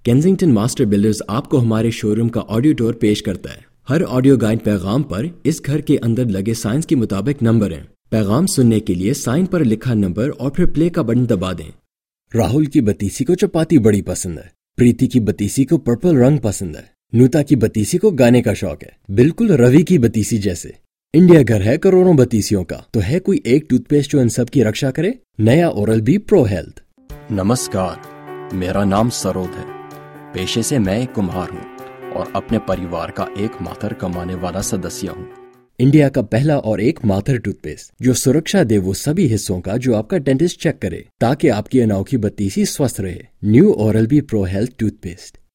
Kensington master builders आपको हमारे showroom का ऑडियो टूर पेश करता है। हर ऑडियो गाइड पैगाम पर इस घर के अंदर लगे साइंस के मुताबिक नंबर हैं। पैगाम सुनने के लिए साइन पर लिखा नंबर और फिर प्ले का बटन दबा दें। राहुल की बतीसी को चपाती बड़ी पसंद है। प्रीति की बतीसी को पर्पल रंग पसंद है। नूता की बतीसी को गाने का शौक है, बिल्कुल रवि की बतीसी जैसे। इंडिया घर है करोड़ों बतीसियों का, तो है कोई एक टूथपेस्ट जो इन सब की रक्षा करे? नया ओरल बी प्रो हेल्थ। नमस्कार, मेरा नाम सरोद है। पेशे से मैं एक कुम्हार हूँ और अपने परिवार का एक माथर कमाने वाला सदस्य हूँ। इंडिया का पहला और एक माथर टूथपेस्ट जो सुरक्षा दे वो सभी हिस्सों का जो आपका डेंटिस्ट चेक करे, ताकि आपकी अनोखी बत्तीसी स्वस्थ रहे। New Oral B Pro Health toothpaste.